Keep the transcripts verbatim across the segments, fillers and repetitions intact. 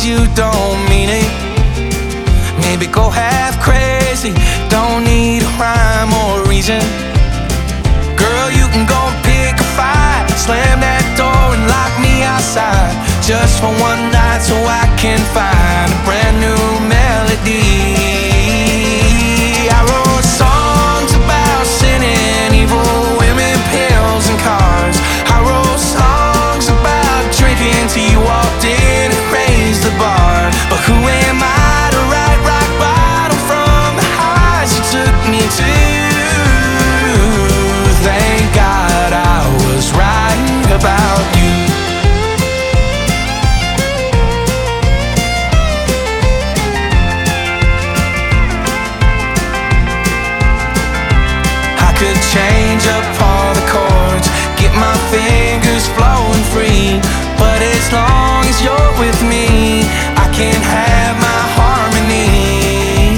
you don't mean it. Maybe go half crazy, don't need a rhyme or a reason. Girl, you can go and pick a fight, slam that door and lock me outside, just for one night so I can find a brand new melody. I wrote songs about sinning, evil women, pills and cars. I wrote songs about drinking till you walked in and raised the bar. But who am I to write rock bottom from the highs you took me to? Thank God I was right about you. I could change up all the chords, get my fingers flowing free, but as long as you're with me, I can't have my harmony.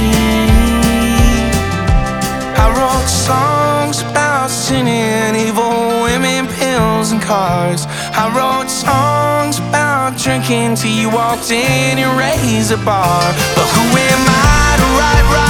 I wrote songs about sinning, evil women, pills and cars. I wrote songs about drinking till you walked in and raised the bar. But who am I to write right